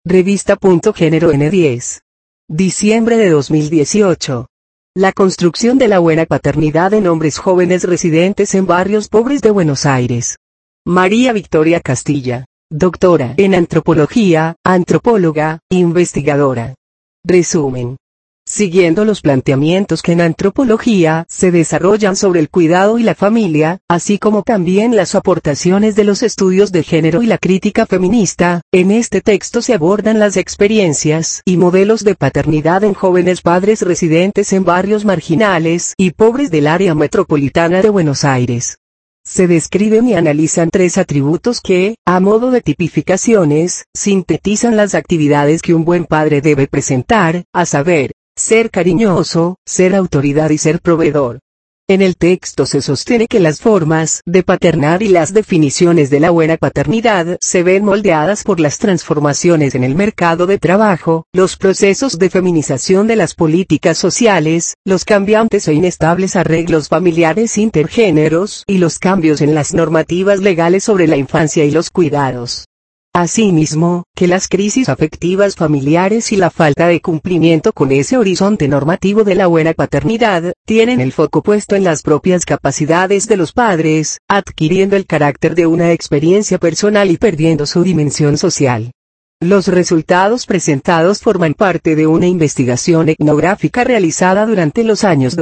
Revista.Género N10. Diciembre de 2018. La construcción de la buena paternidad en hombres jóvenes residentes en barrios pobres de Buenos Aires. María Victoria Castilla, doctora en antropología, antropóloga, investigadora. Resumen. Siguiendo los planteamientos que en antropología se desarrollan sobre el cuidado y la familia, así como también las aportaciones de los estudios de género y la crítica feminista, en este texto se abordan las experiencias y modelos de paternidad en jóvenes padres residentes en barrios marginales y pobres del área metropolitana de Buenos Aires. Se describen y analizan tres atributos que, a modo de tipificaciones, sintetizan las actividades que un buen padre debe presentar, a saber, ser cariñoso, ser autoridad y ser proveedor. En el texto se sostiene que las formas de paternar y las definiciones de la buena paternidad se ven moldeadas por las transformaciones en el mercado de trabajo, los procesos de feminización de las políticas sociales, los cambiantes e inestables arreglos familiares intergéneros y los cambios en las normativas legales sobre la infancia y los cuidados. Asimismo, que las crisis afectivas familiares y la falta de cumplimiento con ese horizonte normativo de la buena paternidad, tienen el foco puesto en las propias capacidades de los padres, adquiriendo el carácter de una experiencia personal y perdiendo su dimensión social. Los resultados presentados forman parte de una investigación etnográfica realizada durante los años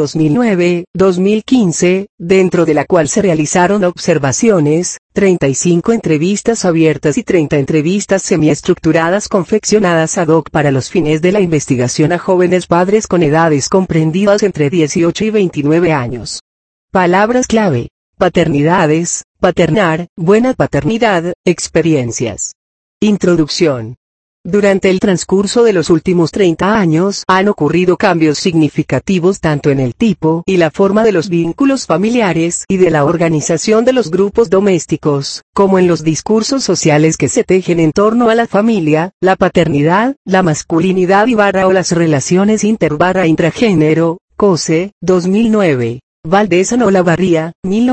2009-2015, dentro de la cual se realizaron observaciones, 35 entrevistas abiertas y 30 entrevistas semiestructuradas confeccionadas ad hoc para los fines de la investigación a jóvenes padres con edades comprendidas entre 18 y 29 años. Palabras clave: paternidades, paternar, buena paternidad, experiencias. Introducción. Durante el transcurso de los últimos 30 años han ocurrido cambios significativos tanto en el tipo y la forma de los vínculos familiares y de la organización de los grupos domésticos, como en los discursos sociales que se tejen en torno a la familia, la paternidad, la masculinidad y o las relaciones intragénero, Cose, 2009, Valdésano Olavarría,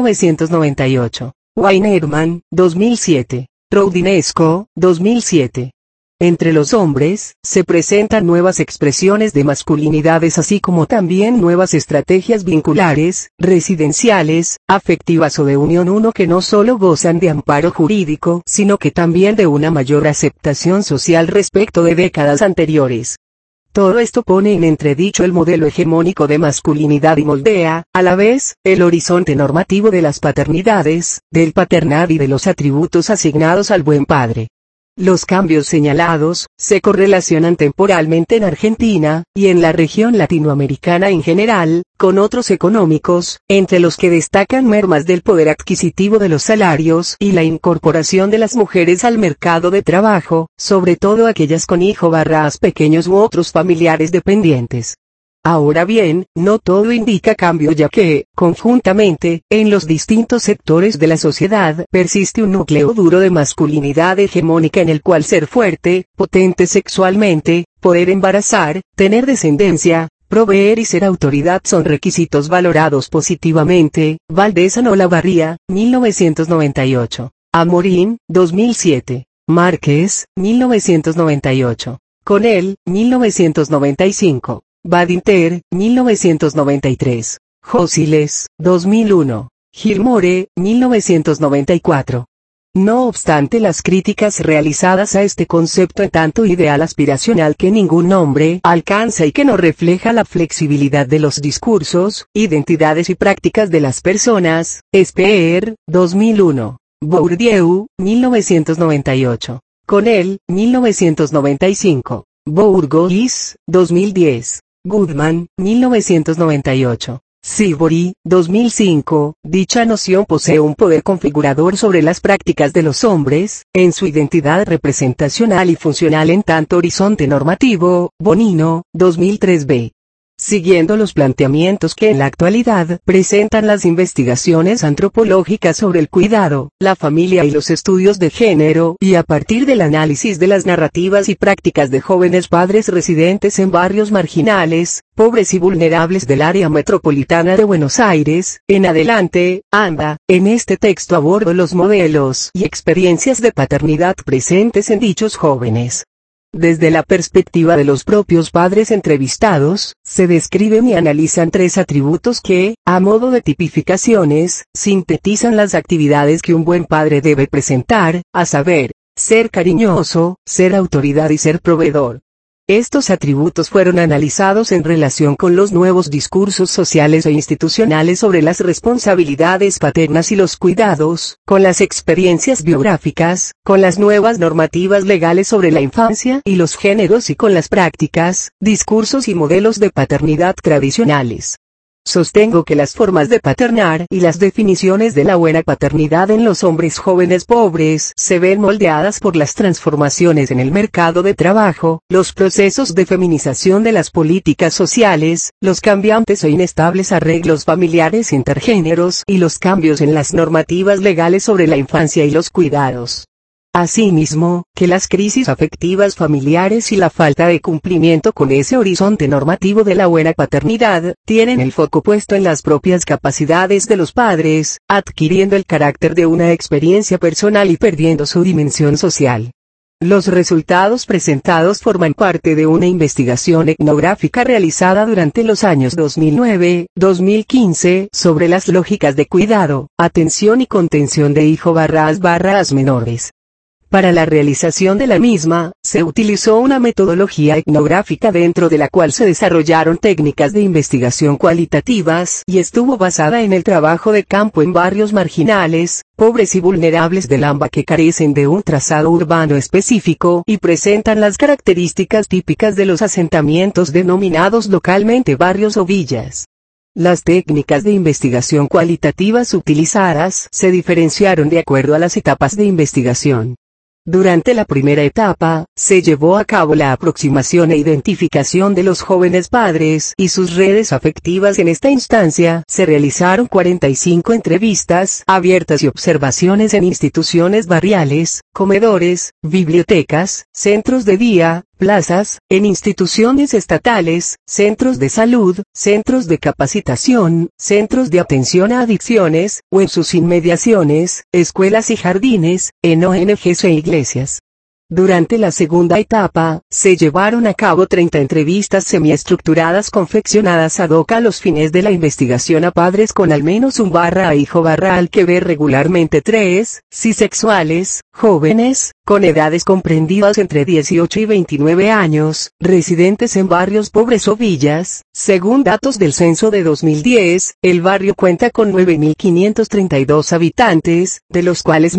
1998, Weinerman, 2007. Roudinesco, 2007. Entre los hombres, se presentan nuevas expresiones de masculinidades así como también nuevas estrategias vinculares, residenciales, afectivas o de unión uno que no solo gozan de amparo jurídico sino que también de una mayor aceptación social respecto de décadas anteriores. Todo esto pone en entredicho el modelo hegemónico de masculinidad y moldea, a la vez, el horizonte normativo de las paternidades, del paternar y de los atributos asignados al buen padre. Los cambios señalados, se correlacionan temporalmente en Argentina, y en la región latinoamericana en general, con otros económicos, entre los que destacan mermas del poder adquisitivo de los salarios y la incorporación de las mujeres al mercado de trabajo, sobre todo aquellas con hijos pequeños u otros familiares dependientes. Ahora bien, no todo indica cambio ya que, conjuntamente, en los distintos sectores de la sociedad persiste un núcleo duro de masculinidad hegemónica en el cual ser fuerte, potente sexualmente, poder embarazar, tener descendencia, proveer y ser autoridad son requisitos valorados positivamente. Valdésano Olavarría, 1998. Amorín, 2007. Márquez, 1998. Conel, 1995. Badinter, 1993. Jósiles, 2001. Gilmore, 1994. No obstante las críticas realizadas a este concepto en tanto ideal aspiracional que ningún hombre alcanza y que no refleja la flexibilidad de los discursos, identidades y prácticas de las personas, Speer, 2001. Bourdieu, 1998. Conel, 1995. Bourgois, 2010. Goodman, 1998. Sibori, 2005. Dicha noción posee un poder configurador sobre las prácticas de los hombres, en su identidad representacional y funcional en tanto horizonte normativo. Bonino, 2003b. Siguiendo los planteamientos que en la actualidad presentan las investigaciones antropológicas sobre el cuidado, la familia y los estudios de género, y a partir del análisis de las narrativas y prácticas de jóvenes padres residentes en barrios marginales, pobres y vulnerables del área metropolitana de Buenos Aires, en adelante, en este texto abordo los modelos y experiencias de paternidad presentes en dichos jóvenes. Desde la perspectiva de los propios padres entrevistados, se describen y analizan tres atributos que, a modo de tipificaciones, sintetizan las actividades que un buen padre debe presentar, a saber, ser cariñoso, ser autoridad y ser proveedor. Estos atributos fueron analizados en relación con los nuevos discursos sociales e institucionales sobre las responsabilidades paternas y los cuidados, con las experiencias biográficas, con las nuevas normativas legales sobre la infancia y los géneros y con las prácticas, discursos y modelos de paternidad tradicionales. Sostengo que las formas de paternar y las definiciones de la buena paternidad en los hombres jóvenes pobres se ven moldeadas por las transformaciones en el mercado de trabajo, los procesos de feminización de las políticas sociales, los cambiantes e inestables arreglos familiares intergéneros y los cambios en las normativas legales sobre la infancia y los cuidados. Asimismo, que las crisis afectivas familiares y la falta de cumplimiento con ese horizonte normativo de la buena paternidad, tienen el foco puesto en las propias capacidades de los padres, adquiriendo el carácter de una experiencia personal y perdiendo su dimensión social. Los resultados presentados forman parte de una investigación etnográfica realizada durante los años 2009-2015 sobre las lógicas de cuidado, atención y contención de hijos/as menores. Para la realización de la misma, se utilizó una metodología etnográfica dentro de la cual se desarrollaron técnicas de investigación cualitativas y estuvo basada en el trabajo de campo en barrios marginales, pobres y vulnerables del AMBA que carecen de un trazado urbano específico y presentan las características típicas de los asentamientos denominados localmente barrios o villas. Las técnicas de investigación cualitativas utilizadas se diferenciaron de acuerdo a las etapas de investigación. Durante la primera etapa, se llevó a cabo la aproximación e identificación de los jóvenes padres y sus redes afectivas. En esta instancia, se realizaron 45 entrevistas abiertas y observaciones en instituciones barriales, comedores, bibliotecas, centros de día, plazas, en instituciones estatales, centros de salud, centros de capacitación, centros de atención a adicciones, o en sus inmediaciones, escuelas y jardines, en ONGs e iglesias. Durante la segunda etapa, se llevaron a cabo 30 entrevistas semiestructuradas confeccionadas ad hoc a los fines de la investigación a padres con al menos un hijo/al que ver regularmente 3, cisexuales, jóvenes, con edades comprendidas entre 18 y 29 años, residentes en barrios pobres o villas. Según datos del censo de 2010, el barrio cuenta con 9.532 habitantes, de los cuales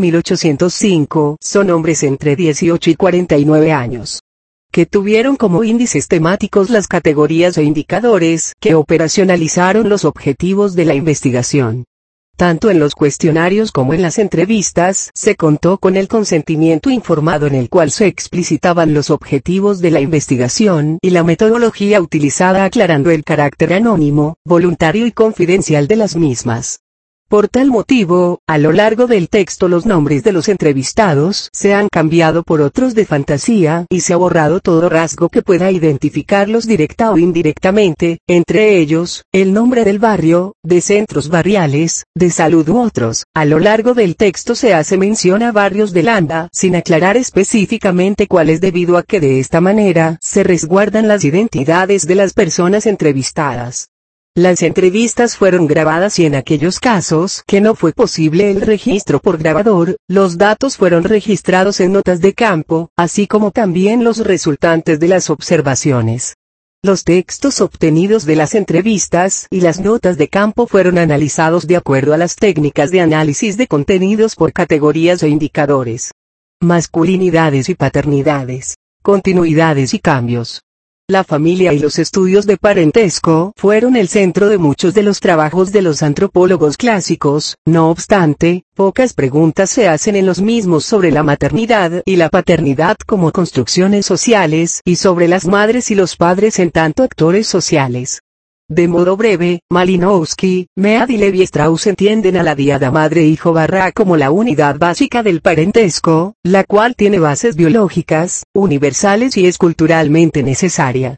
1.805 son hombres entre 18 y 49 años. Que tuvieron como índices temáticos las categorías e indicadores que operacionalizaron los objetivos de la investigación. Tanto en los cuestionarios como en las entrevistas se contó con el consentimiento informado en el cual se explicitaban los objetivos de la investigación y la metodología utilizada, aclarando el carácter anónimo, voluntario y confidencial de las mismas. Por tal motivo, a lo largo del texto los nombres de los entrevistados se han cambiado por otros de fantasía y se ha borrado todo rasgo que pueda identificarlos directa o indirectamente, entre ellos, el nombre del barrio, de centros barriales, de salud u otros. A lo largo del texto se hace mención a barrios del AMBA, sin aclarar específicamente cuáles, debido a que de esta manera se resguardan las identidades de las personas entrevistadas. Las entrevistas fueron grabadas y en aquellos casos que no fue posible el registro por grabador, los datos fueron registrados en notas de campo, así como también los resultantes de las observaciones. Los textos obtenidos de las entrevistas y las notas de campo fueron analizados de acuerdo a las técnicas de análisis de contenidos por categorías e indicadores. Masculinidades y paternidades, continuidades y cambios. La familia y los estudios de parentesco fueron el centro de muchos de los trabajos de los antropólogos clásicos. No obstante, pocas preguntas se hacen en los mismos sobre la maternidad y la paternidad como construcciones sociales y sobre las madres y los padres en tanto actores sociales. De modo breve, Malinowski, Mead y Levi Strauss entienden a la diada madre-hijo como la unidad básica del parentesco, la cual tiene bases biológicas, universales y es culturalmente necesaria.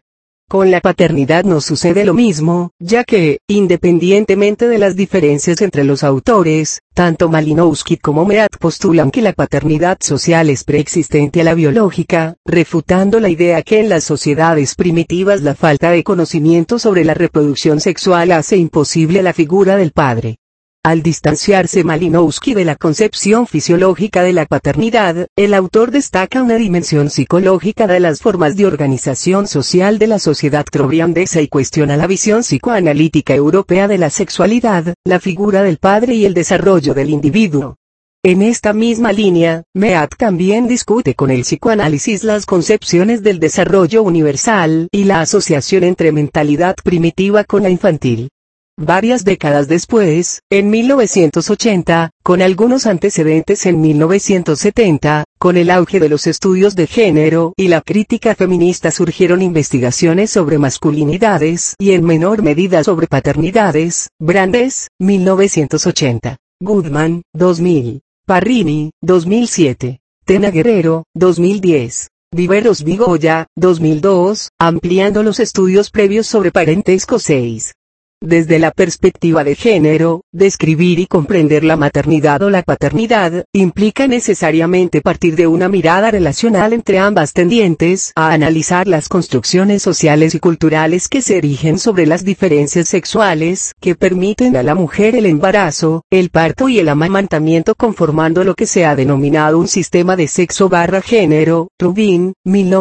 Con la paternidad no sucede lo mismo, ya que, independientemente de las diferencias entre los autores, tanto Malinowski como Mead postulan que la paternidad social es preexistente a la biológica, refutando la idea que en las sociedades primitivas la falta de conocimiento sobre la reproducción sexual hace imposible la figura del padre. Al distanciarse Malinowski de la concepción fisiológica de la paternidad, el autor destaca una dimensión psicológica de las formas de organización social de la sociedad trobriandesa y cuestiona la visión psicoanalítica europea de la sexualidad, la figura del padre y el desarrollo del individuo. En esta misma línea, Mead también discute con el psicoanálisis las concepciones del desarrollo universal y la asociación entre mentalidad primitiva con la infantil. Varias décadas después, en 1980, con algunos antecedentes en 1970, con el auge de los estudios de género y la crítica feminista surgieron investigaciones sobre masculinidades y en menor medida sobre paternidades. Brandes, 1980. Goodman, 2000. Parrini, 2007. Tena Guerrero, 2010. Viveros Vigoya, 2002, ampliando los estudios previos sobre parentesco 6. Desde la perspectiva de género, describir y comprender la maternidad o la paternidad, implica necesariamente partir de una mirada relacional entre ambas tendientes a analizar las construcciones sociales y culturales que se erigen sobre las diferencias sexuales, que permiten a la mujer el embarazo, el parto y el amamantamiento conformando lo que se ha denominado un sistema de sexo/género, Rubin,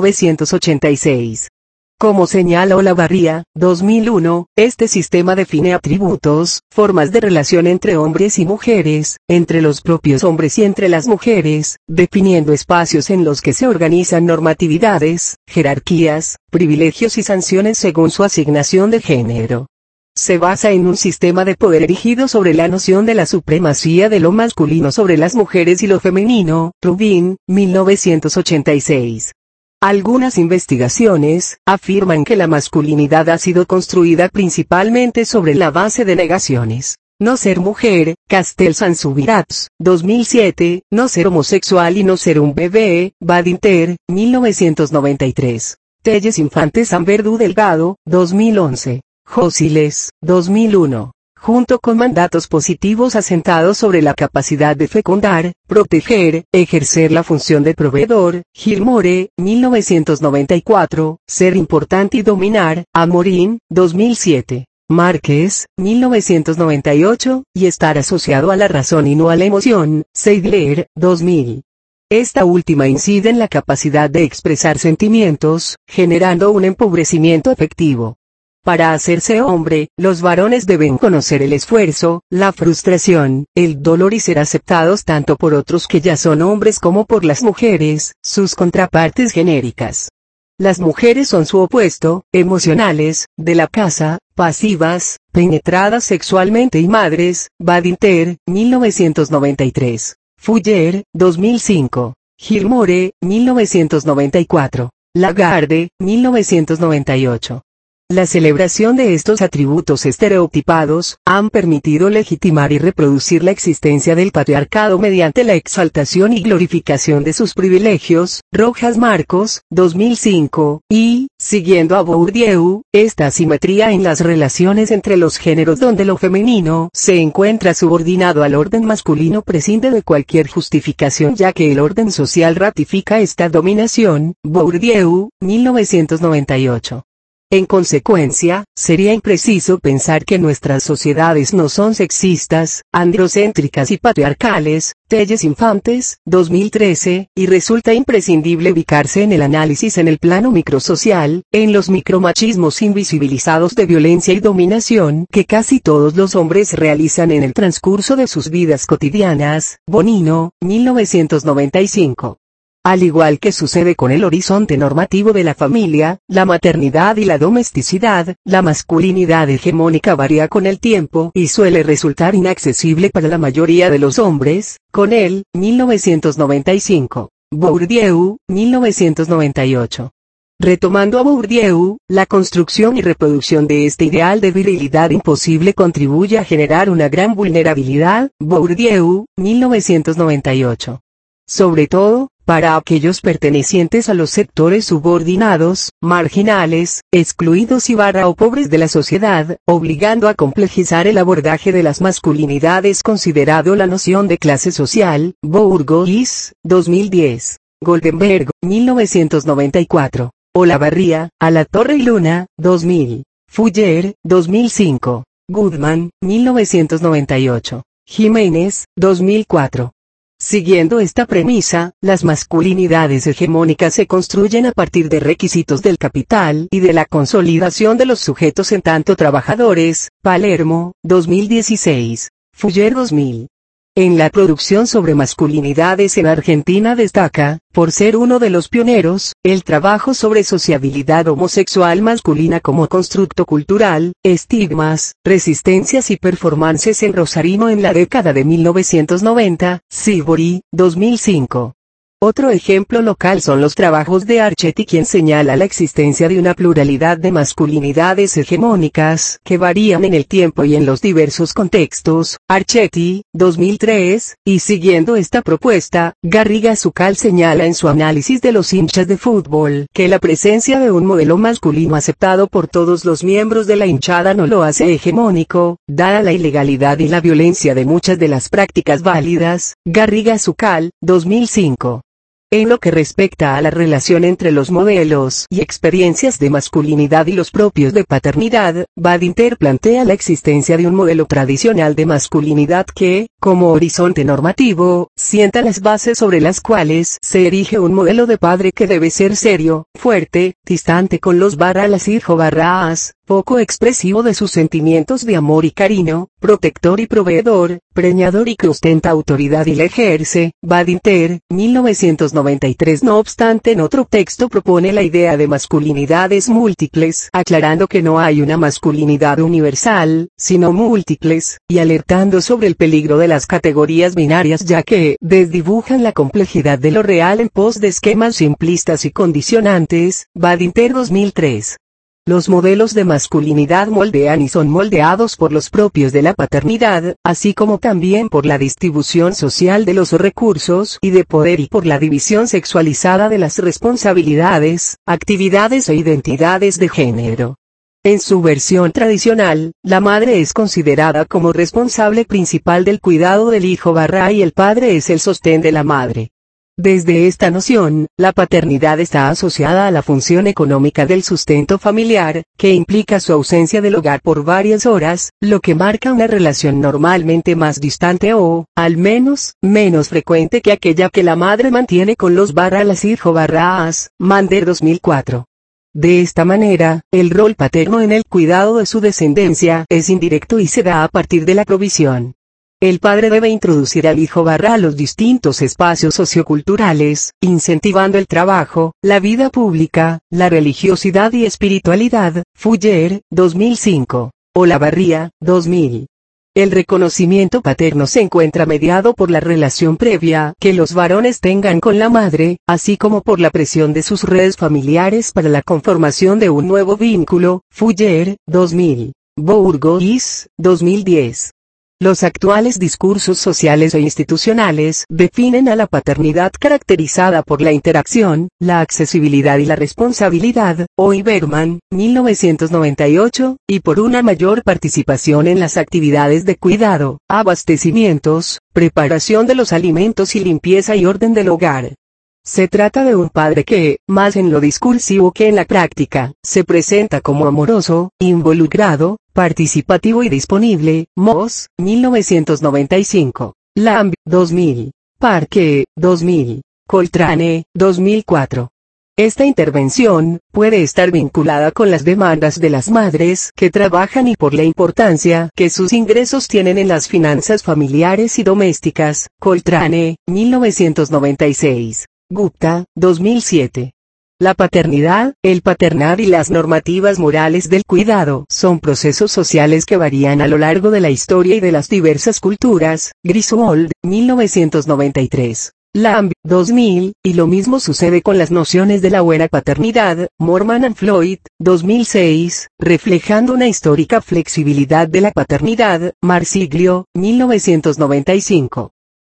1986. Como señala Olavarría, 2001, este sistema define atributos, formas de relación entre hombres y mujeres, entre los propios hombres y entre las mujeres, definiendo espacios en los que se organizan normatividades, jerarquías, privilegios y sanciones según su asignación de género. Se basa en un sistema de poder erigido sobre la noción de la supremacía de lo masculino sobre las mujeres y lo femenino, Rubin, 1986. Algunas investigaciones afirman que la masculinidad ha sido construida principalmente sobre la base de negaciones. No ser mujer, Castel-Sansubirats, 2007, no ser homosexual y no ser un bebé, Badinter, 1993. Telles Infantes Verdú Delgado, 2011. Jósiles, 2001. Junto con mandatos positivos asentados sobre la capacidad de fecundar, proteger, ejercer la función de proveedor, Gilmore, 1994, ser importante y dominar, Amorín, 2007, Márquez, 1998, y estar asociado a la razón y no a la emoción, Seidler, 2000. Esta última incide en la capacidad de expresar sentimientos, generando un empobrecimiento afectivo. Para hacerse hombre, los varones deben conocer el esfuerzo, la frustración, el dolor y ser aceptados tanto por otros que ya son hombres como por las mujeres, sus contrapartes genéricas. Las mujeres son su opuesto, emocionales, de la casa, pasivas, penetradas sexualmente y madres, Badinter, 1993. Fuller, 2005. Gilmore, 1994. Lagarde, 1998. La celebración de estos atributos estereotipados, han permitido legitimar y reproducir la existencia del patriarcado mediante la exaltación y glorificación de sus privilegios, Rojas Marcos, 2005, y, siguiendo a Bourdieu, esta asimetría en las relaciones entre los géneros donde lo femenino se encuentra subordinado al orden masculino prescinde de cualquier justificación ya que el orden social ratifica esta dominación, Bourdieu, 1998. En consecuencia, sería impreciso pensar que nuestras sociedades no son sexistas, androcéntricas y patriarcales, Telles Infantes, 2013, y resulta imprescindible ubicarse en el análisis en el plano microsocial, en los micromachismos invisibilizados de violencia y dominación que casi todos los hombres realizan en el transcurso de sus vidas cotidianas, Bonino, 1995. Al igual que sucede con el horizonte normativo de la familia, la maternidad y la domesticidad, la masculinidad hegemónica varía con el tiempo y suele resultar inaccesible para la mayoría de los hombres, con él, 1995. Bourdieu, 1998. Retomando a Bourdieu, la construcción y reproducción de este ideal de virilidad imposible contribuye a generar una gran vulnerabilidad, Bourdieu, 1998. sobre todo, para aquellos pertenecientes a los sectores subordinados, marginales, excluidos o pobres de la sociedad, obligando a complejizar el abordaje de las masculinidades considerado la noción de clase social. Bourgeois, 2010. Goldenberg, 1994. Olavarría, Alatorre y Luna, 2000. Fuller, 2005. Goodman, 1998. Jiménez, 2004. Siguiendo esta premisa, las masculinidades hegemónicas se construyen a partir de requisitos del capital y de la consolidación de los sujetos en tanto trabajadores. Palermo, 2016. Fuller 2000. En la producción sobre masculinidades en Argentina destaca, por ser uno de los pioneros, el trabajo sobre sociabilidad homosexual masculina como constructo cultural, estigmas, resistencias y performances en Rosarino en la década de 1990, Sibori, 2005. Otro ejemplo local son los trabajos de Archetti, quien señala la existencia de una pluralidad de masculinidades hegemónicas que varían en el tiempo y en los diversos contextos. Archetti, 2003, y siguiendo esta propuesta, Garriga Zucal señala en su análisis de los hinchas de fútbol que la presencia de un modelo masculino aceptado por todos los miembros de la hinchada no lo hace hegemónico, dada la ilegalidad y la violencia de muchas de las prácticas válidas. Garriga Zucal, 2005. En lo que respecta a la relación entre los modelos y experiencias de masculinidad y los propios de paternidad, Badinter plantea la existencia de un modelo tradicional de masculinidad que, como horizonte normativo, sienta las bases sobre las cuales se erige un modelo de padre que debe ser serio, fuerte, distante con los las hijo-as, poco expresivo de sus sentimientos de amor y cariño, protector y proveedor, preñador y que ostenta autoridad y la ejerce. Badinter, 1993. No obstante, en otro texto propone la idea de masculinidades múltiples, aclarando que no hay una masculinidad universal, sino múltiples, y alertando sobre el peligro de las categorías binarias ya que desdibujan la complejidad de lo real en pos de esquemas simplistas y condicionantes. Badinter, 2003. Los modelos de masculinidad moldean y son moldeados por los propios de la paternidad, así como también por la distribución social de los recursos y de poder y por la división sexualizada de las responsabilidades, actividades e identidades de género. En su versión tradicional, la madre es considerada como responsable principal del cuidado del hijo y el padre es el sostén de la madre. Desde esta noción, la paternidad está asociada a la función económica del sustento familiar, que implica su ausencia del hogar por varias horas, lo que marca una relación normalmente más distante o, al menos, menos frecuente que aquella que la madre mantiene con los las hijo-as. Mander, 2004. De esta manera, el rol paterno en el cuidado de su descendencia es indirecto y se da a partir de la provisión. El padre debe introducir al hijo a los distintos espacios socioculturales, incentivando el trabajo, la vida pública, la religiosidad y espiritualidad. Fuller, 2005. Olavarría, 2000. El reconocimiento paterno se encuentra mediado por la relación previa que los varones tengan con la madre, así como por la presión de sus redes familiares para la conformación de un nuevo vínculo. Fuller, 2000. Bourgeois, 2010. Los actuales discursos sociales e institucionales definen a la paternidad caracterizada por la interacción, la accesibilidad y la responsabilidad, hoy Berman, 1998, y por una mayor participación en las actividades de cuidado, abastecimientos, preparación de los alimentos y limpieza y orden del hogar. Se trata de un padre que, más en lo discursivo que en la práctica, se presenta como amoroso, involucrado, participativo y disponible. Moss, 1995. Lamb, 2000. Parque, 2000. Coltrane, 2004. Esta intervención puede estar vinculada con las demandas de las madres que trabajan y por la importancia que sus ingresos tienen en las finanzas familiares y domésticas. Coltrane, 1996. Gupta, 2007. La paternidad, el paternar y las normativas morales del cuidado son procesos sociales que varían a lo largo de la historia y de las diversas culturas. Griswold, 1993. Lamb, 2000, y lo mismo sucede con las nociones de la buena paternidad. Morman and Floyd, 2006, reflejando una histórica flexibilidad de la paternidad. Marsiglio, 1995.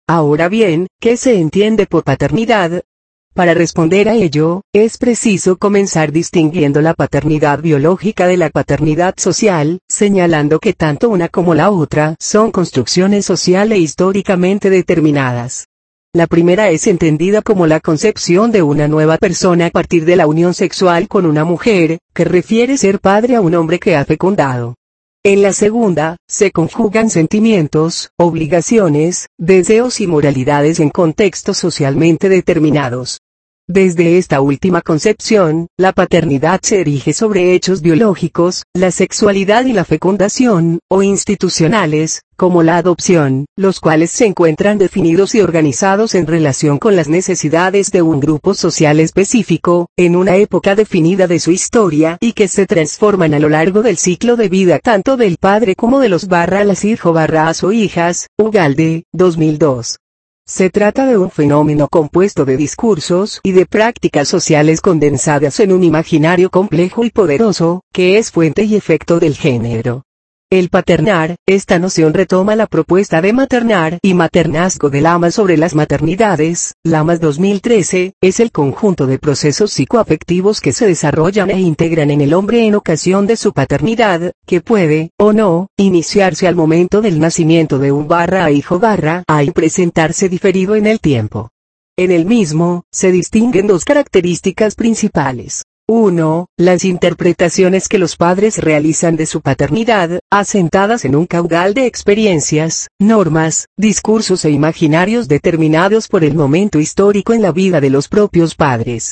Ahora bien, ¿qué se entiende por paternidad? Para responder a ello, es preciso comenzar distinguiendo la paternidad biológica de la paternidad social, señalando que tanto una como la otra son construcciones social e históricamente determinadas. La primera es entendida como la concepción de una nueva persona a partir de la unión sexual con una mujer, que refiere ser padre a un hombre que ha fecundado. En la segunda, se conjugan sentimientos, obligaciones, deseos y moralidades en contextos socialmente determinados. Desde esta última concepción, la paternidad se erige sobre hechos biológicos, la sexualidad y la fecundación, o institucionales, como la adopción, los cuales se encuentran definidos y organizados en relación con las necesidades de un grupo social específico, en una época definida de su historia y que se transforman a lo largo del ciclo de vida tanto del padre como de los las hijos o hijas, Ugalde, 2002. Se trata de un fenómeno compuesto de discursos y de prácticas sociales condensadas en un imaginario complejo y poderoso, que es fuente y efecto del género. El paternar, esta noción retoma la propuesta de maternar y maternazgo de Lamas sobre las maternidades. Lamas 2013, es el conjunto de procesos psicoafectivos que se desarrollan e integran en el hombre en ocasión de su paternidad, que puede, o no, iniciarse al momento del nacimiento de un hijo y presentarse diferido en el tiempo. En el mismo, se distinguen dos características principales. 1. Las interpretaciones que los padres realizan de su paternidad, asentadas en un caudal de experiencias, normas, discursos e imaginarios determinados por el momento histórico en la vida de los propios padres.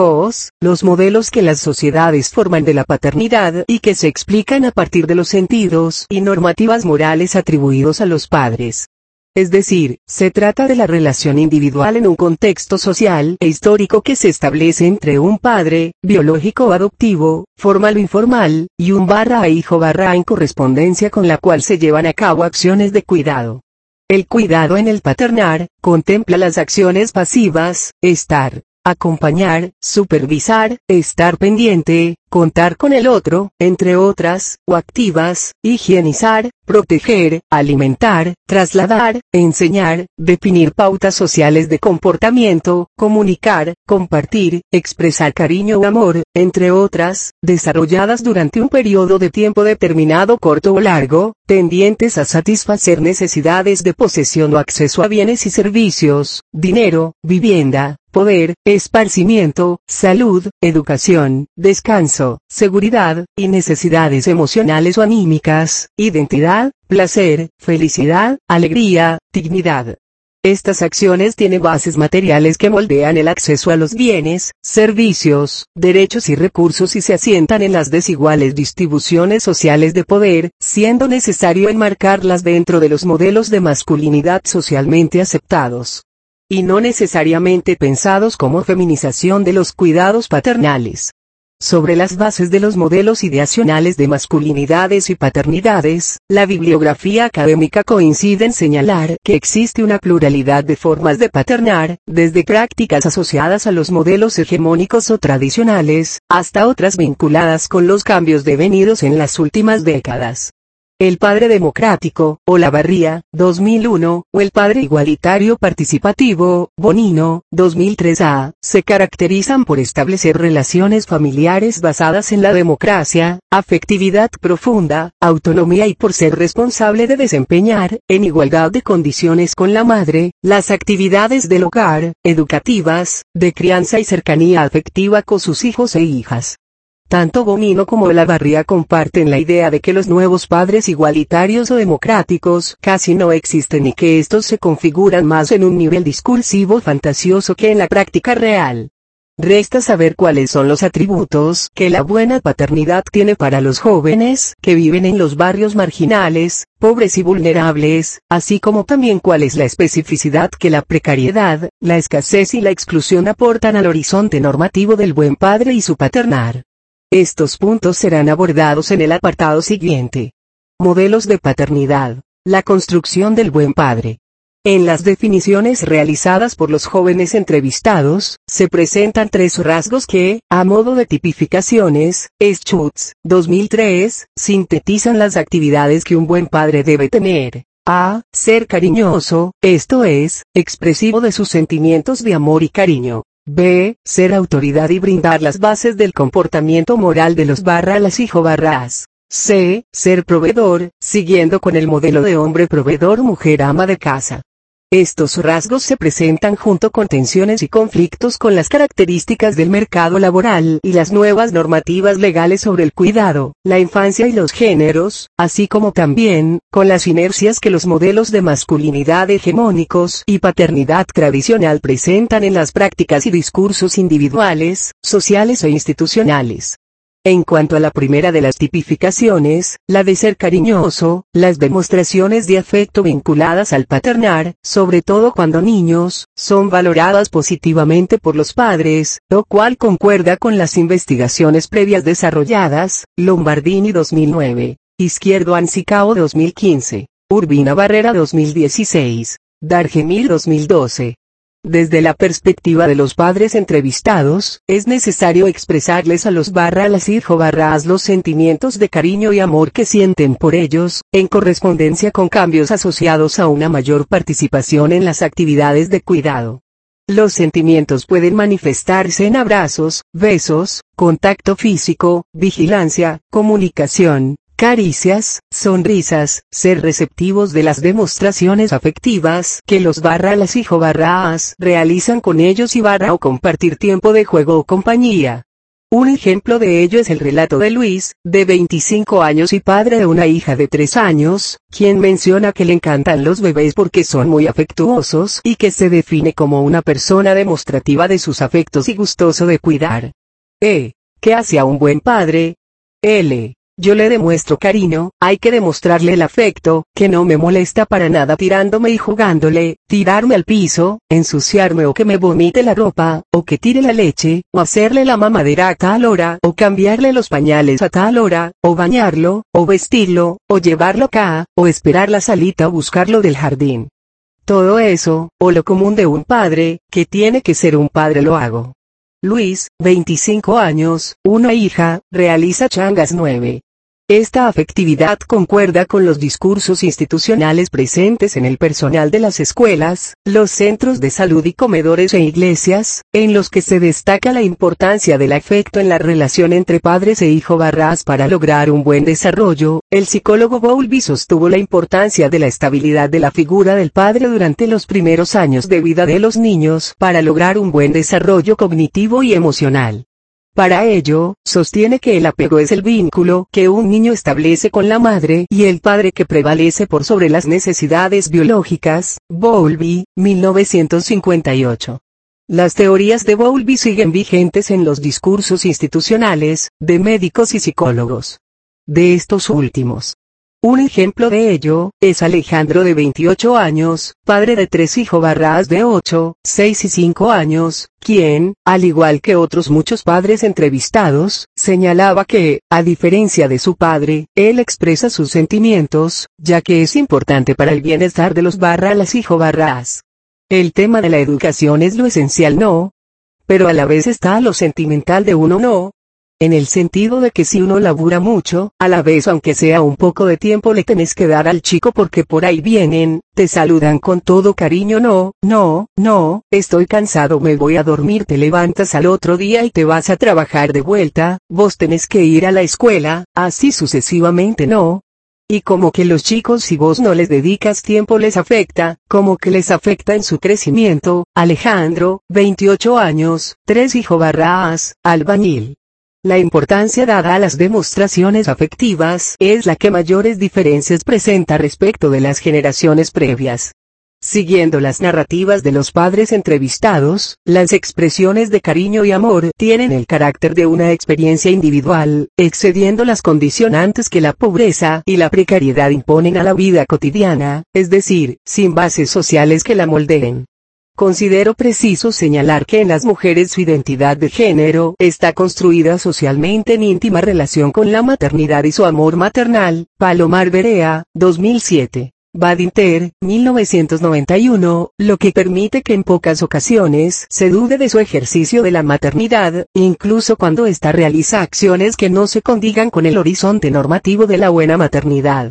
2. Los modelos que las sociedades forman de la paternidad y que se explican a partir de los sentidos y normativas morales atribuidos a los padres. Es decir, se trata de la relación individual en un contexto social e histórico que se establece entre un padre, biológico o adoptivo, formal o informal, y un hijo en correspondencia con la cual se llevan a cabo acciones de cuidado. El cuidado en el paternar, contempla las acciones pasivas, estar, acompañar, supervisar, estar pendiente, contar con el otro, entre otras, o activas, higienizar, proteger, alimentar, trasladar, enseñar, definir pautas sociales de comportamiento, comunicar, compartir, expresar cariño o amor, entre otras, desarrolladas durante un periodo de tiempo determinado corto o largo, tendientes a satisfacer necesidades de posesión o acceso a bienes y servicios, dinero, vivienda, poder, esparcimiento, salud, educación, descanso, seguridad, y necesidades emocionales o anímicas, identidad, placer, felicidad, alegría, dignidad. Estas acciones tienen bases materiales que moldean el acceso a los bienes, servicios, derechos y recursos y se asientan en las desiguales distribuciones sociales de poder, siendo necesario enmarcarlas dentro de los modelos de masculinidad socialmente aceptados. Y no necesariamente pensados como feminización de los cuidados paternales. Sobre las bases de los modelos ideacionales de masculinidades y paternidades, la bibliografía académica coincide en señalar que existe una pluralidad de formas de paternar, desde prácticas asociadas a los modelos hegemónicos o tradicionales, hasta otras vinculadas con los cambios devenidos en las últimas décadas. El padre democrático, Olavarría, 2001, o el padre igualitario participativo, Bonino, 2003a, se caracterizan por establecer relaciones familiares basadas en la democracia, afectividad profunda, autonomía y por ser responsable de desempeñar, en igualdad de condiciones con la madre, las actividades del hogar, educativas, de crianza y cercanía afectiva con sus hijos e hijas. Tanto Bonino como Olavarría comparten la idea de que los nuevos padres igualitarios o democráticos casi no existen y que estos se configuran más en un nivel discursivo fantasioso que en la práctica real. Resta saber cuáles son los atributos que la buena paternidad tiene para los jóvenes que viven en los barrios marginales, pobres y vulnerables, así como también cuál es la especificidad que la precariedad, la escasez y la exclusión aportan al horizonte normativo del buen padre y su paternar. Estos puntos serán abordados en el apartado siguiente. Modelos de paternidad. La construcción del buen padre. En las definiciones realizadas por los jóvenes entrevistados, se presentan tres rasgos que, a modo de tipificaciones, Schutz, 2003, sintetizan las actividades que un buen padre debe tener. A. Ser cariñoso, esto es, expresivo de sus sentimientos de amor y cariño. B. Ser autoridad y brindar las bases del comportamiento moral de los las hijo as. C. Ser proveedor, siguiendo con el modelo de hombre proveedor mujer ama de casa. Estos rasgos se presentan junto con tensiones y conflictos con las características del mercado laboral y las nuevas normativas legales sobre el cuidado, la infancia y los géneros, así como también, con las inercias que los modelos de masculinidad hegemónicos y paternidad tradicional presentan en las prácticas y discursos individuales, sociales e institucionales. En cuanto a la primera de las tipificaciones, la de ser cariñoso, las demostraciones de afecto vinculadas al paternar, sobre todo cuando niños, son valoradas positivamente por los padres, lo cual concuerda con las investigaciones previas desarrolladas, Lombardini 2009, Izquierdo Ansicao 2015, Urbina Barrera 2016, Dargemil 2012. Desde la perspectiva de los padres entrevistados, es necesario expresarles a los las hijo as los sentimientos de cariño y amor que sienten por ellos, en correspondencia con cambios asociados a una mayor participación en las actividades de cuidado. Los sentimientos pueden manifestarse en abrazos, besos, contacto físico, vigilancia, comunicación, caricias, sonrisas, ser receptivos de las demostraciones afectivas que los las hijo as realizan con ellos y o compartir tiempo de juego o compañía. Un ejemplo de ello es el relato de Luis, de 25 años y padre de una hija de 3 años, quien menciona que le encantan los bebés porque son muy afectuosos y que se define como una persona demostrativa de sus afectos y gustoso de cuidar. ¿Qué hace a un buen padre? Yo le demuestro cariño, hay que demostrarle el afecto, que no me molesta para nada tirándome y jugándole, tirarme al piso, ensuciarme o que me vomite la ropa, o que tire la leche, o hacerle la mamadera a tal hora, o cambiarle los pañales a tal hora, o bañarlo, o vestirlo, o llevarlo acá, o esperar la salita o buscarlo del jardín. Todo eso, o lo común de un padre, que tiene que ser un padre lo hago. Luis, 25 años, una hija, realiza changas 9. Esta afectividad concuerda con los discursos institucionales presentes en el personal de las escuelas, los centros de salud y comedores e iglesias, en los que se destaca la importancia del afecto en la relación entre padres e hijo para lograr un buen desarrollo. El psicólogo Bowlby sostuvo la importancia de la estabilidad de la figura del padre durante los primeros años de vida de los niños para lograr un buen desarrollo cognitivo y emocional. Para ello, sostiene que el apego es el vínculo que un niño establece con la madre y el padre que prevalece por sobre las necesidades biológicas. Bowlby, 1958. Las teorías de Bowlby siguen vigentes en los discursos institucionales, de médicos y psicólogos. De estos últimos, un ejemplo de ello, es Alejandro de 28 años, padre de 3 hijos de 8, 6 y 5 años, quien, al igual que otros muchos padres entrevistados, señalaba que, a diferencia de su padre, él expresa sus sentimientos, ya que es importante para el bienestar de los las hijos. El tema de la educación es lo esencial, ¿no? Pero a la vez está lo sentimental de uno, ¿no? En el sentido de que si uno labura mucho, a la vez aunque sea un poco de tiempo le tenés que dar al chico porque por ahí vienen, te saludan con todo cariño, no, estoy cansado, me voy a dormir, te levantas al otro día y te vas a trabajar de vuelta, vos tenés que ir a la escuela, así sucesivamente, ¿no? Y como que los chicos si vos no les dedicas tiempo les afecta, como que les afecta en su crecimiento. Alejandro, 28 años, 3 hijos albañil. La importancia dada a las demostraciones afectivas es la que mayores diferencias presenta respecto de las generaciones previas. Siguiendo las narrativas de los padres entrevistados, las expresiones de cariño y amor tienen el carácter de una experiencia individual, excediendo las condicionantes que la pobreza y la precariedad imponen a la vida cotidiana, es decir, sin bases sociales que la moldeen. Considero preciso señalar que en las mujeres su identidad de género está construida socialmente en íntima relación con la maternidad y su amor maternal. Palomar Berea, 2007. Badinter, 1991, lo que permite que en pocas ocasiones se dude de su ejercicio de la maternidad, incluso cuando ésta realiza acciones que no se condigan con el horizonte normativo de la buena maternidad.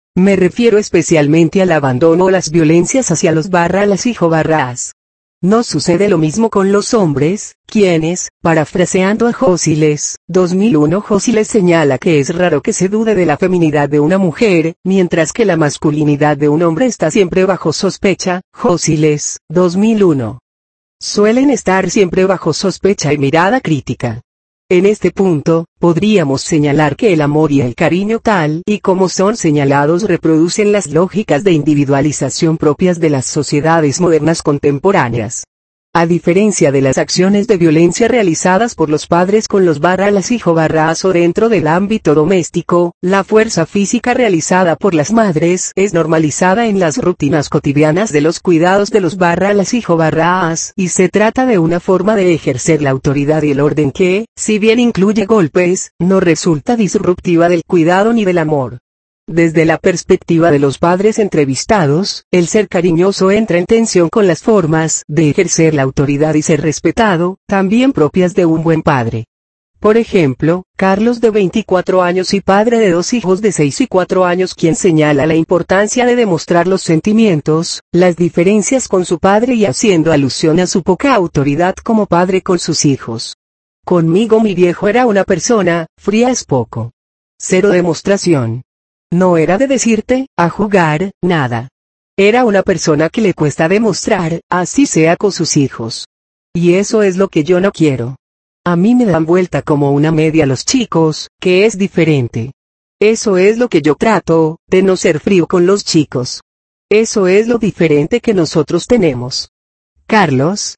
Me refiero especialmente al abandono o las violencias hacia los las as. No sucede lo mismo con los hombres, quienes, parafraseando a Jósiles, 2001, Jósiles señala que es raro que se dude de la feminidad de una mujer, mientras que la masculinidad de un hombre está siempre bajo sospecha. Jósiles, 2001. Suelen estar siempre bajo sospecha y mirada crítica. En este punto, podríamos señalar que el amor y el cariño tal y como son señalados reproducen las lógicas de individualización propias de las sociedades modernas contemporáneas. A diferencia de las acciones de violencia realizadas por los padres con los las as o dentro del ámbito doméstico, la fuerza física realizada por las madres es normalizada en las rutinas cotidianas de los cuidados de los las as, y se trata de una forma de ejercer la autoridad y el orden que, si bien incluye golpes, no resulta disruptiva del cuidado ni del amor. Desde la perspectiva de los padres entrevistados, el ser cariñoso entra en tensión con las formas de ejercer la autoridad y ser respetado, también propias de un buen padre. Por ejemplo, Carlos de 24 años y padre de 2 hijos de 6 y 4 años, quien señala la importancia de demostrar los sentimientos, las diferencias con su padre y haciendo alusión a su poca autoridad como padre con sus hijos. Conmigo mi viejo era una persona, fría es poco. Cero demostración. No era de decirte, a jugar, nada. Era una persona que le cuesta demostrar, así sea con sus hijos. Y eso es lo que yo no quiero. A mí me dan vuelta como una media los chicos, que es diferente. Eso es lo que yo trato, de no ser frío con los chicos. Eso es lo diferente que nosotros tenemos. Carlos,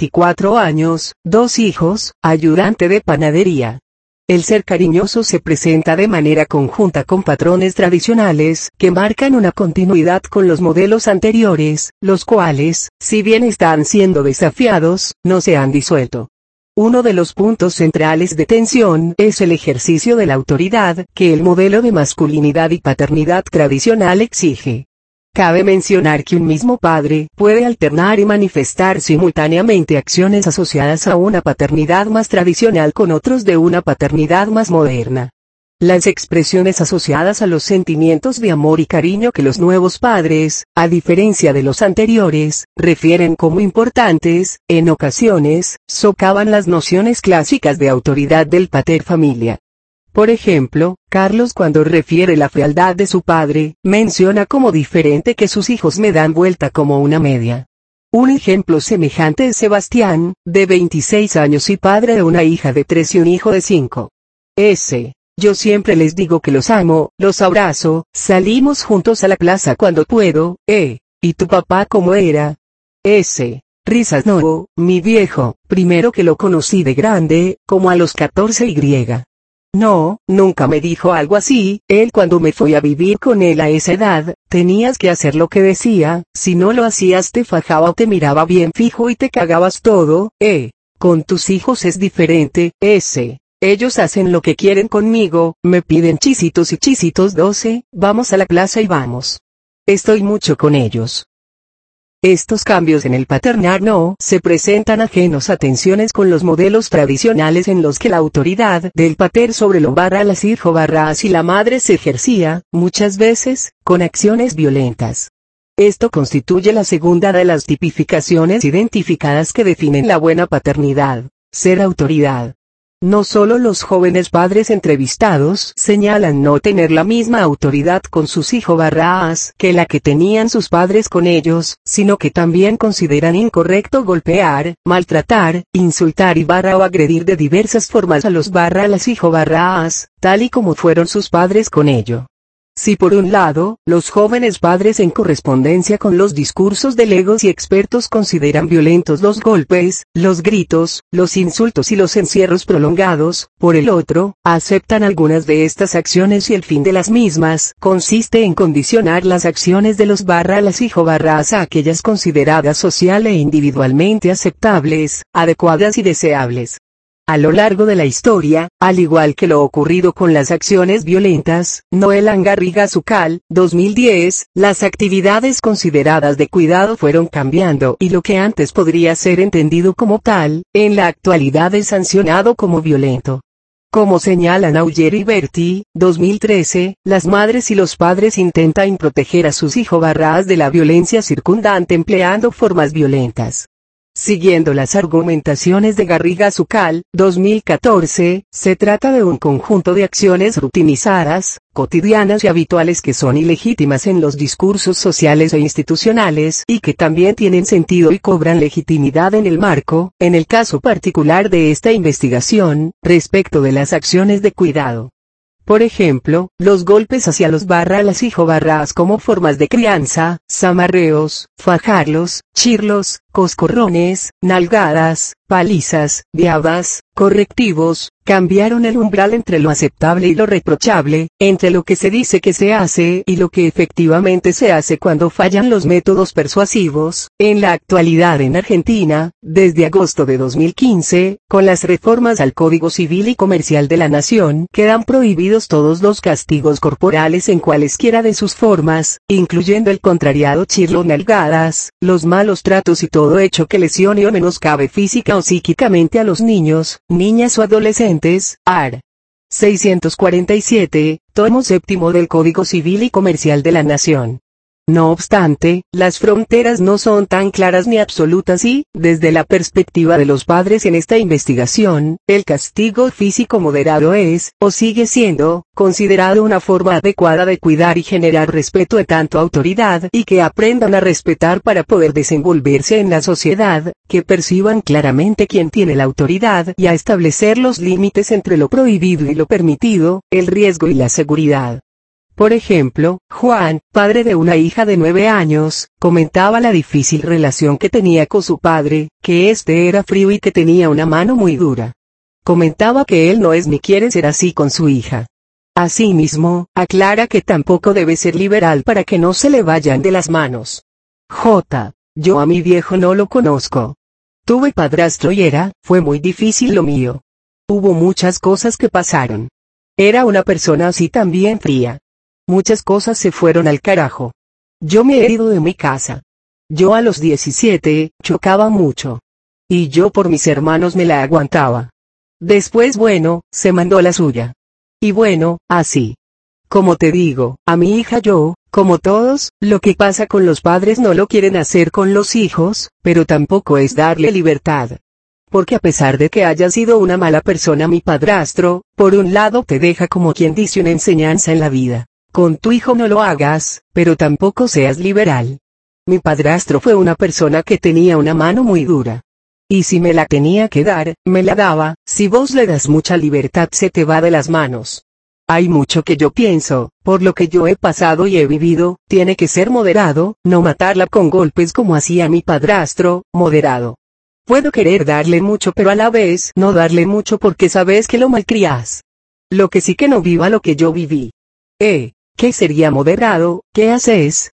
24 años, 2 hijos, ayudante de panadería. El ser cariñoso se presenta de manera conjunta con patrones tradicionales, que marcan una continuidad con los modelos anteriores, los cuales, si bien están siendo desafiados, no se han disuelto. Uno de los puntos centrales de tensión es el ejercicio de la autoridad, que el modelo de masculinidad y paternidad tradicional exige. Cabe mencionar que un mismo padre puede alternar y manifestar simultáneamente acciones asociadas a una paternidad más tradicional con otros de una paternidad más moderna. Las expresiones asociadas a los sentimientos de amor y cariño que los nuevos padres, a diferencia de los anteriores, refieren como importantes, en ocasiones, socavan las nociones clásicas de autoridad del pater familia. Por ejemplo, Carlos, cuando refiere la frialdad de su padre, menciona como diferente que sus hijos me dan vuelta como una media. Un ejemplo semejante es Sebastián, de 26 años y padre de una hija de 3 y un hijo de 5. Yo siempre les digo que los amo, los abrazo, salimos juntos a la plaza cuando puedo. ¿Y tu papá cómo era? Risas. No, mi viejo, primero que lo conocí de grande, como a los 14 y. No, nunca me dijo algo así. Él, cuando me fui a vivir con él a esa edad, tenías que hacer lo que decía, si no lo hacías te fajaba o te miraba bien fijo y te cagabas todo. Con tus hijos es diferente. Ellos hacen lo que quieren conmigo, me piden chisitos y chisitos 12, vamos a la plaza y vamos. Estoy mucho con ellos. Estos cambios en el paternal se presentan ajenos a tensiones con los modelos tradicionales en los que la autoridad del pater sobre lo las hijas y la madre se ejercía, muchas veces, con acciones violentas. Esto constituye la segunda de las tipificaciones identificadas que definen la buena paternidad, ser autoridad. No solo los jóvenes padres entrevistados señalan no tener la misma autoridad con sus hijos que la que tenían sus padres con ellos, sino que también consideran incorrecto golpear, maltratar, insultar y o agredir de diversas formas a los las hijos, tal y como fueron sus padres con ello. Si por un lado, los jóvenes padres en correspondencia con los discursos de legos y expertos consideran violentos los golpes, los gritos, los insultos y los encierros prolongados, por el otro, aceptan algunas de estas acciones y el fin de las mismas consiste en condicionar las acciones de los las hijos a aquellas consideradas social e individualmente aceptables, adecuadas y deseables. A lo largo de la historia, al igual que lo ocurrido con las acciones violentas, Noel Angarriga Zucal, 2010, las actividades consideradas de cuidado fueron cambiando y lo que antes podría ser entendido como tal, en la actualidad es sancionado como violento. Como señalan Auger y Berti, 2013, las madres y los padres intentan proteger a sus hijos de la violencia circundante empleando formas violentas. Siguiendo las argumentaciones de Garriga Zucal, 2014, se trata de un conjunto de acciones rutinizadas, cotidianas y habituales que son ilegítimas en los discursos sociales e institucionales y que también tienen sentido y cobran legitimidad en el marco, en el caso particular de esta investigación, respecto de las acciones de cuidado. Por ejemplo, los golpes hacia las hijos como formas de crianza, zamarreos, fajarlos, chirlos, coscorrones, nalgadas, palizas, diabas, correctivos, cambiaron el umbral entre lo aceptable y lo reprochable, entre lo que se dice que se hace y lo que efectivamente se hace cuando fallan los métodos persuasivos. En la actualidad en Argentina, desde agosto de 2015, con las reformas al Código Civil y Comercial de la Nación, quedan prohibidos todos los castigos corporales en cualesquiera de sus formas, incluyendo el contrariado chirlo nalgadas, los malos tratos y todo hecho que lesione o menoscabe física o psíquicamente a los niños, niñas o adolescentes, art. 647, tomo séptimo del Código Civil y Comercial de la Nación. No obstante, las fronteras no son tan claras ni absolutas y, desde la perspectiva de los padres en esta investigación, el castigo físico moderado es, o sigue siendo, considerado una forma adecuada de cuidar y generar respeto a tanto autoridad y que aprendan a respetar para poder desenvolverse en la sociedad, que perciban claramente quién tiene la autoridad y a establecer los límites entre lo prohibido y lo permitido, el riesgo y la seguridad. Por ejemplo, Juan, padre de una hija de 9 años, comentaba la difícil relación que tenía con su padre, que este era frío y que tenía una mano muy dura. Comentaba que él no es ni quiere ser así con su hija. Asimismo, aclara que tampoco debe ser liberal para que no se le vayan de las manos. Yo a mi viejo no lo conozco. Tuve padrastro y fue muy difícil lo mío. Hubo muchas cosas que pasaron. Era una persona así también fría. Muchas cosas se fueron al carajo. Yo me he ido de mi casa. Yo a los 17, chocaba mucho. Y yo por mis hermanos me la aguantaba. Después se mandó la suya. Y así. Como te digo, a mi hija como todos, lo que pasa con los padres no lo quieren hacer con los hijos, pero tampoco es darle libertad. Porque a pesar de que haya sido una mala persona mi padrastro, por un lado te deja como quien dice una enseñanza en la vida. Con tu hijo no lo hagas, pero tampoco seas liberal. Mi padrastro fue una persona que tenía una mano muy dura. Y si me la tenía que dar, me la daba. Si vos le das mucha libertad se te va de las manos. Hay mucho que yo pienso, por lo que yo he pasado y he vivido, tiene que ser moderado, no matarla con golpes como hacía mi padrastro, moderado. Puedo querer darle mucho pero a la vez no darle mucho porque sabes que lo malcrías. Lo que sí que no viva lo que yo viví. ¿Qué sería moderado? ¿Qué haces?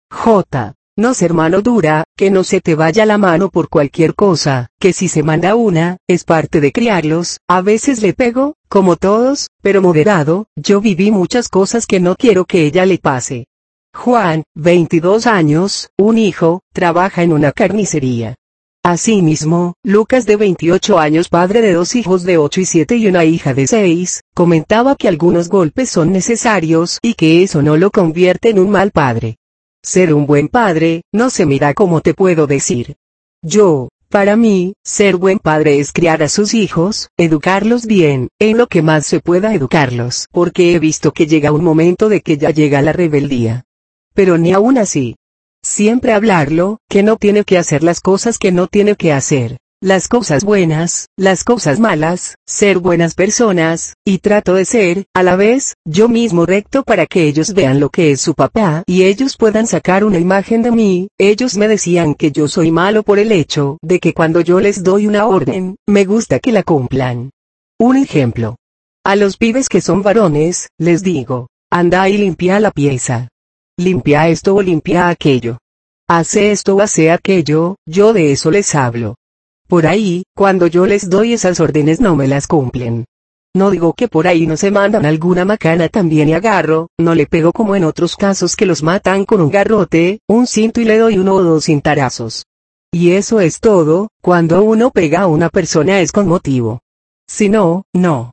No ser mano dura, que no se te vaya la mano por cualquier cosa, que si se manda una, es parte de criarlos, a veces le pego, como todos, pero moderado, yo viví muchas cosas que no quiero que ella le pase. Juan, 22 años, un hijo, trabaja en una carnicería. Asimismo, Lucas de 28 años, padre de 2 hijos de 8 y 7 y una hija de 6, comentaba que algunos golpes son necesarios y que eso no lo convierte en un mal padre. Ser un buen padre, no se mira como te puedo decir. Para mí, ser buen padre es criar a sus hijos, educarlos bien, en lo que más se pueda educarlos, porque he visto que llega un momento de que ya llega la rebeldía. Pero ni aún así. Siempre hablarlo, que no tiene que hacer las cosas que no tiene que hacer, las cosas buenas, las cosas malas, ser buenas personas, y trato de ser, a la vez, yo mismo recto para que ellos vean lo que es su papá y ellos puedan sacar una imagen de mí. Ellos me decían que yo soy malo por el hecho de que cuando yo les doy una orden, me gusta que la cumplan. Un ejemplo. A los pibes que son varones, les digo, anda y limpia la pieza. Limpia esto o limpia aquello. Hace esto o hace aquello, yo de eso les hablo. Por ahí, cuando yo les doy esas órdenes no me las cumplen. No digo que por ahí no se mandan alguna macana también y agarro, no le pego como en otros casos que los matan con un garrote, un cinto y le doy 1 o 2 cintarazos. Y eso es todo. Cuando uno pega a una persona es con motivo. Si no, no.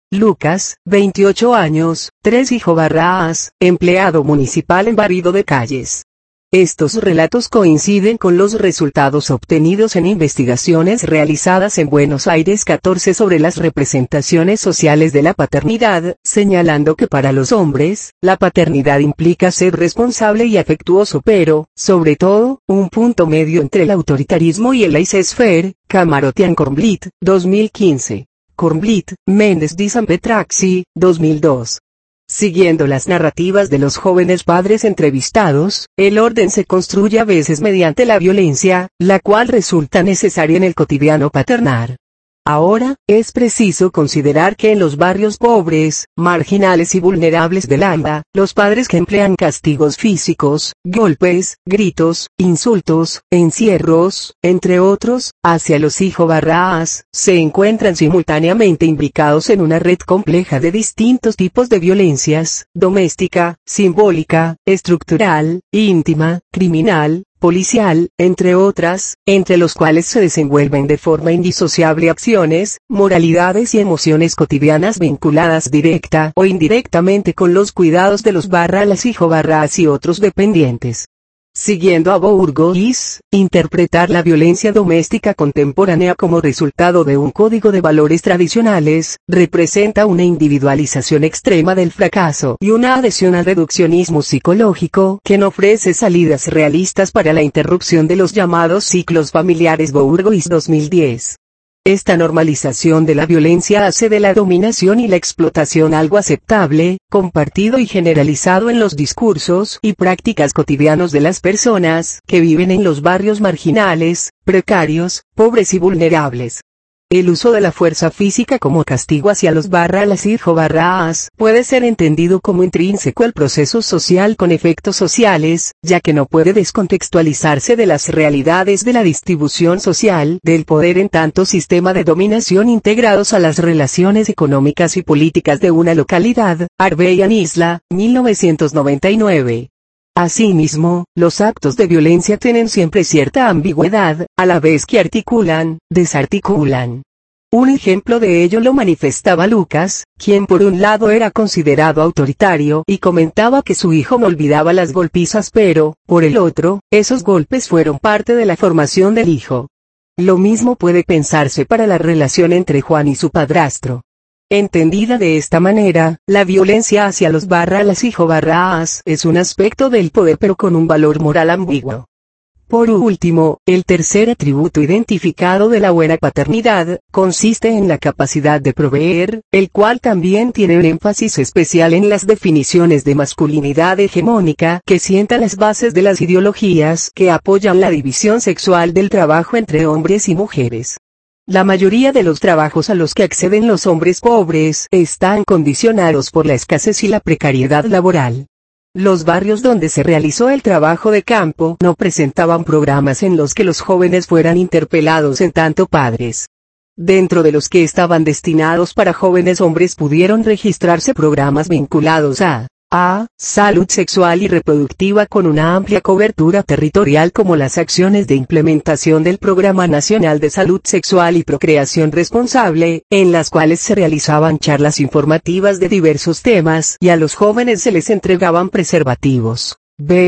Lucas, 28 años, 3 hijo/as, empleado municipal en barrido de calles. Estos relatos coinciden con los resultados obtenidos en investigaciones realizadas en Buenos Aires 14 sobre las representaciones sociales de la paternidad, señalando que para los hombres, la paternidad implica ser responsable y afectuoso pero, sobre todo, un punto medio entre el autoritarismo y el laissez-faire. Camarotian Cornblit, 2015. Cornblit, Méndez di San Petraxi, 2002. Siguiendo las narrativas de los jóvenes padres entrevistados, el orden se construye a veces mediante la violencia, la cual resulta necesaria en el cotidiano paternal. Ahora, es preciso considerar que en los barrios pobres, marginales y vulnerables del AMBA, los padres que emplean castigos físicos, golpes, gritos, insultos, encierros, entre otros, hacia los hijo/as, se encuentran simultáneamente imbricados en una red compleja de distintos tipos de violencias, doméstica, simbólica, estructural, íntima, criminal, policial, entre otras, entre los cuales se desenvuelven de forma indisociable acciones, moralidades y emociones cotidianas vinculadas directa o indirectamente con los cuidados de los/las hijo/as y otros dependientes. Siguiendo a Bourgeois, interpretar la violencia doméstica contemporánea como resultado de un código de valores tradicionales, representa una individualización extrema del fracaso y una adhesión al reduccionismo psicológico que no ofrece salidas realistas para la interrupción de los llamados ciclos familiares. Bourgeois, 2010. Esta normalización de la violencia hace de la dominación y la explotación algo aceptable, compartido y generalizado en los discursos y prácticas cotidianos de las personas que viven en los barrios marginales, precarios, pobres y vulnerables. El uso de la fuerza física como castigo hacia los/las hijo/as puede ser entendido como intrínseco al proceso social con efectos sociales, ya que no puede descontextualizarse de las realidades de la distribución social del poder en tanto sistema de dominación integrados a las relaciones económicas y políticas de una localidad. Arbeyan Isla, 1999. Asimismo, los actos de violencia tienen siempre cierta ambigüedad, a la vez que articulan, desarticulan. Un ejemplo de ello lo manifestaba Lucas, quien por un lado era considerado autoritario y comentaba que su hijo no olvidaba las golpizas pero, por el otro, esos golpes fueron parte de la formación del hijo. Lo mismo puede pensarse para la relación entre Juan y su padrastro. Entendida de esta manera, la violencia hacia los/las hijo/as es un aspecto del poder pero con un valor moral ambiguo. Por último, el tercer atributo identificado de la buena paternidad, consiste en la capacidad de proveer, el cual también tiene un énfasis especial en las definiciones de masculinidad hegemónica que sientan las bases de las ideologías que apoyan la división sexual del trabajo entre hombres y mujeres. La mayoría de los trabajos a los que acceden los hombres pobres están condicionados por la escasez y la precariedad laboral. Los barrios donde se realizó el trabajo de campo no presentaban programas en los que los jóvenes fueran interpelados en tanto padres. Dentro de los que estaban destinados para jóvenes hombres pudieron registrarse programas vinculados a salud sexual y reproductiva con una amplia cobertura territorial como las acciones de implementación del Programa Nacional de Salud Sexual y Procreación Responsable, en las cuales se realizaban charlas informativas de diversos temas y a los jóvenes se les entregaban preservativos.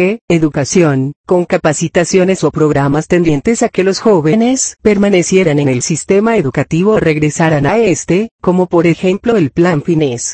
Educación, con capacitaciones o programas tendientes a que los jóvenes permanecieran en el sistema educativo o regresaran a este, como por ejemplo el Plan FINES.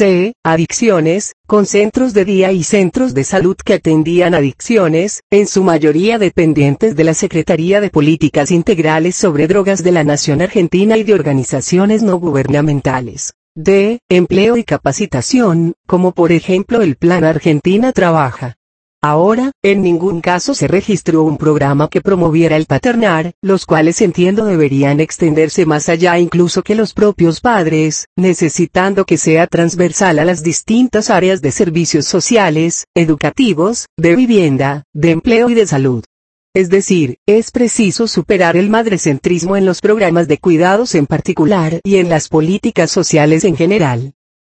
Adicciones, con centros de día y centros de salud que atendían adicciones, en su mayoría dependientes de la Secretaría de Políticas Integrales sobre Drogas de la Nación Argentina y de organizaciones no gubernamentales. Empleo y capacitación, como por ejemplo el Plan Argentina Trabaja. Ahora, en ningún caso se registró un programa que promoviera el paternar, los cuales entiendo deberían extenderse más allá incluso que los propios padres, necesitando que sea transversal a las distintas áreas de servicios sociales, educativos, de vivienda, de empleo y de salud. Es decir, es preciso superar el madrecentrismo en los programas de cuidados en particular y en las políticas sociales en general.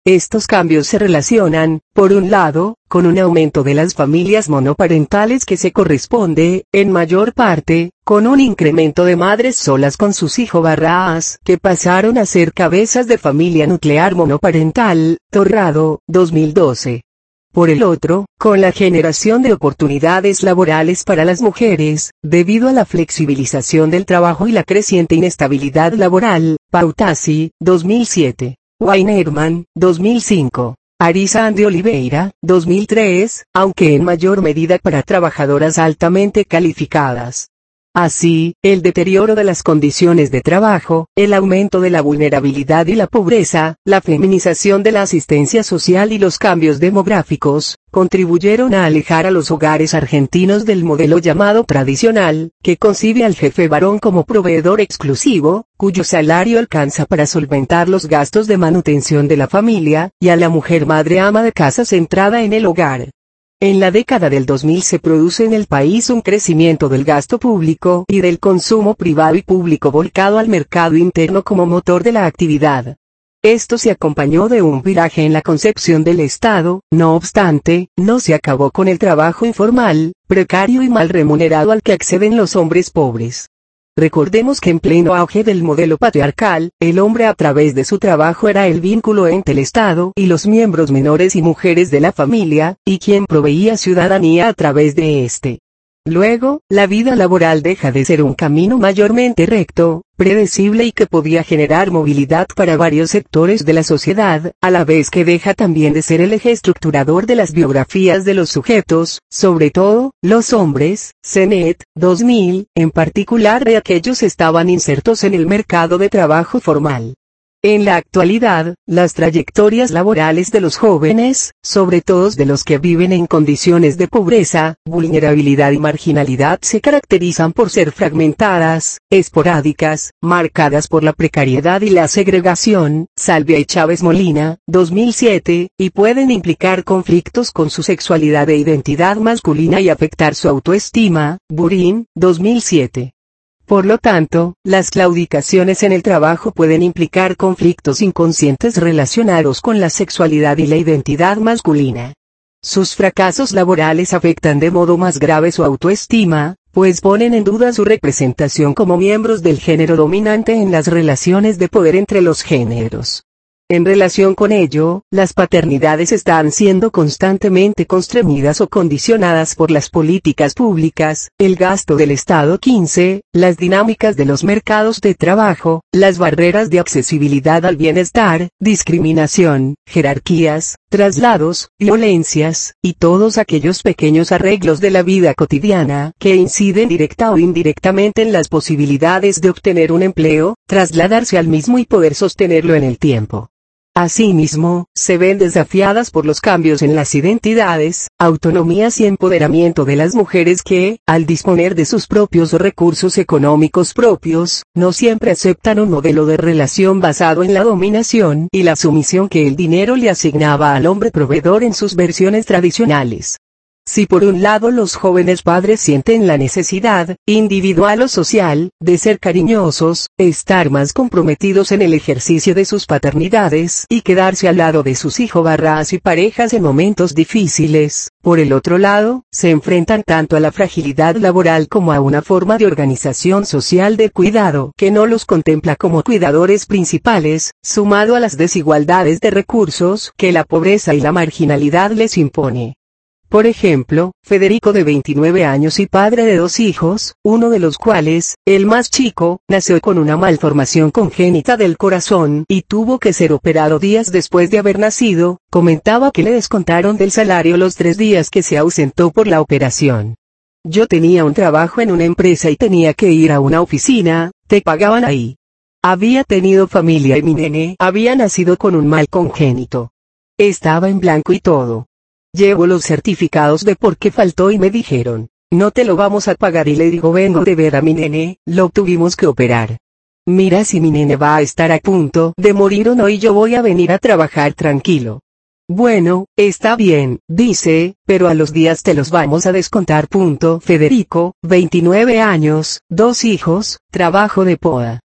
Estos cambios se relacionan, por un lado, con un aumento de las familias monoparentales que se corresponde, en mayor parte, con un incremento de madres solas con sus hijos que pasaron a ser cabezas de familia nuclear monoparental, Torrado, 2012. Por el otro, con la generación de oportunidades laborales para las mujeres, debido a la flexibilización del trabajo y la creciente inestabilidad laboral, Pautasi, 2007. Weinerman, 2005. Arizan de Oliveira, 2003, aunque en mayor medida para trabajadoras altamente calificadas. Así, el deterioro de las condiciones de trabajo, el aumento de la vulnerabilidad y la pobreza, la feminización de la asistencia social y los cambios demográficos, contribuyeron a alejar a los hogares argentinos del modelo llamado tradicional, que concibe al jefe varón como proveedor exclusivo, cuyo salario alcanza para solventar los gastos de manutención de la familia, y a la mujer madre ama de casa centrada en el hogar. En la década del 2000 se produce en el país un crecimiento del gasto público y del consumo privado y público volcado al mercado interno como motor de la actividad. Esto se acompañó de un viraje en la concepción del Estado, no obstante, no se acabó con el trabajo informal, precario y mal remunerado al que acceden los hombres pobres. Recordemos que en pleno auge del modelo patriarcal, el hombre a través de su trabajo era el vínculo entre el Estado y los miembros menores y mujeres de la familia, y quien proveía ciudadanía a través de este. Luego, la vida laboral deja de ser un camino mayormente recto, predecible y que podía generar movilidad para varios sectores de la sociedad, a la vez que deja también de ser el eje estructurador de las biografías de los sujetos, sobre todo, los hombres, CNET, 2000, en particular de aquellos que estaban insertos en el mercado de trabajo formal. En la actualidad, las trayectorias laborales de los jóvenes, sobre todo de los que viven en condiciones de pobreza, vulnerabilidad y marginalidad se caracterizan por ser fragmentadas, esporádicas, marcadas por la precariedad y la segregación, Salvia y Chávez Molina, 2007, y pueden implicar conflictos con su sexualidad e identidad masculina y afectar su autoestima, Burin, 2007. Por lo tanto, las claudicaciones en el trabajo pueden implicar conflictos inconscientes relacionados con la sexualidad y la identidad masculina. Sus fracasos laborales afectan de modo más grave su autoestima, pues ponen en duda su representación como miembros del género dominante en las relaciones de poder entre los géneros. En relación con ello, las paternidades están siendo constantemente constreñidas o condicionadas por las políticas públicas, el gasto del Estado 15, las dinámicas de los mercados de trabajo, las barreras de accesibilidad al bienestar, discriminación, jerarquías, traslados, violencias, y todos aquellos pequeños arreglos de la vida cotidiana que inciden directa o indirectamente en las posibilidades de obtener un empleo, trasladarse al mismo y poder sostenerlo en el tiempo. Asimismo, se ven desafiadas por los cambios en las identidades, autonomías y empoderamiento de las mujeres que, al disponer de sus propios recursos económicos propios, no siempre aceptan un modelo de relación basado en la dominación y la sumisión que el dinero le asignaba al hombre proveedor en sus versiones tradicionales. Si por un lado los jóvenes padres sienten la necesidad, individual o social, de ser cariñosos, estar más comprometidos en el ejercicio de sus paternidades y quedarse al lado de sus hijos y parejas en momentos difíciles, por el otro lado, se enfrentan tanto a la fragilidad laboral como a una forma de organización social de cuidado que no los contempla como cuidadores principales, sumado a las desigualdades de recursos que la pobreza y la marginalidad les impone. Por ejemplo, Federico de 29 años y padre de 2 hijos, uno de los cuales, el más chico, nació con una malformación congénita del corazón y tuvo que ser operado días después de haber nacido, comentaba que le descontaron del salario los 3 días que se ausentó por la operación. Yo tenía un trabajo en una empresa y tenía que ir a una oficina, te pagaban ahí. Había tenido familia y mi nene había nacido con un mal congénito. Estaba en blanco y todo. Llevo los certificados de por qué faltó y me dijeron, no te lo vamos a pagar y le digo vengo de ver a mi nene, lo tuvimos que operar. Mira si mi nene va a estar a punto de morir o no y yo voy a venir a trabajar tranquilo. Bueno, está bien, dice, pero a los días te los vamos a descontar. Federico, 29 años, 2 hijos, trabajo de poda.